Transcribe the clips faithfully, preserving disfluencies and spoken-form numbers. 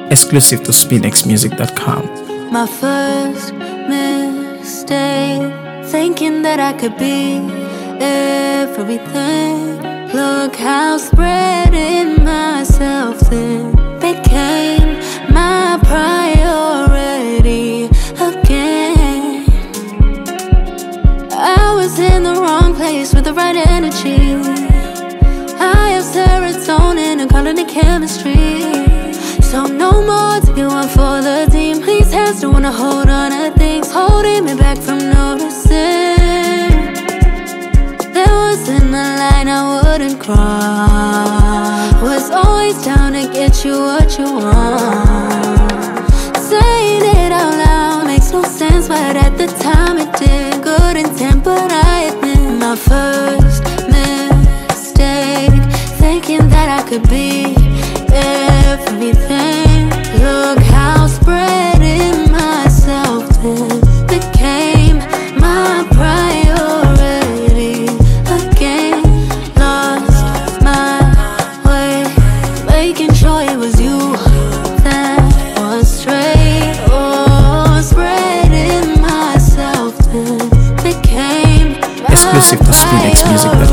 Exclusive to spin x music dot com. My first mistake, thinking that I could be everything. Look how spreading myself thin became my priority again. I was in the wrong place with the right energy. I have serotonin and calling it chemistry. So no more to get one for the team. Please hands don't wanna hold on to things holding me back from noticing. There wasn't a line I wouldn't cross. Was always down to get you what you want. Saying it out loud makes no sense, but at the time it did. Good intent, but I admit my first mistake, thinking that I could be everything. Look how spreading myself thin became my priority again. Lost my way, making sure it was you that was straight. Oh, spreading myself thin became my Exclusive to spin x music dot com.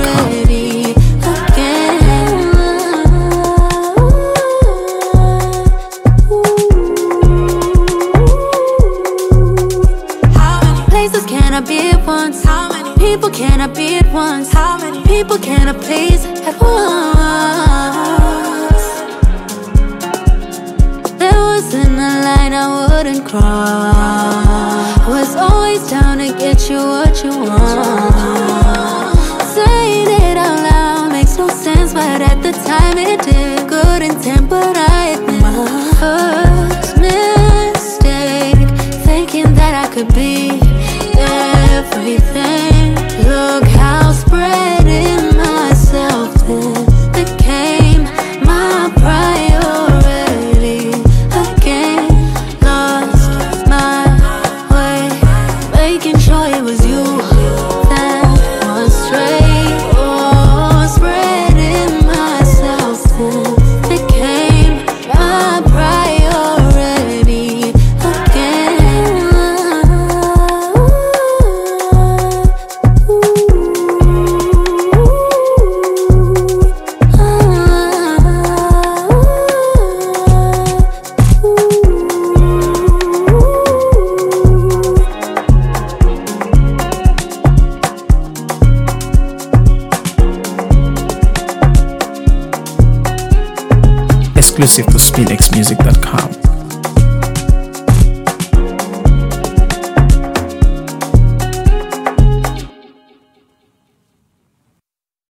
Can I be at once? How many people can I be at once? How many people can I please at once? There wasn't a line I wouldn't cross. Was always down to get you what you want. Saying it out loud makes no sense, but at the time it did. Good intent, but I admit my first mistake, thinking that I could be everything. Look how spreading myself thin became my priority again. Lost my way, making sure it was you that was straight. Oh, spreading myself thin became my priority again. Exclusive to spin x music dot com.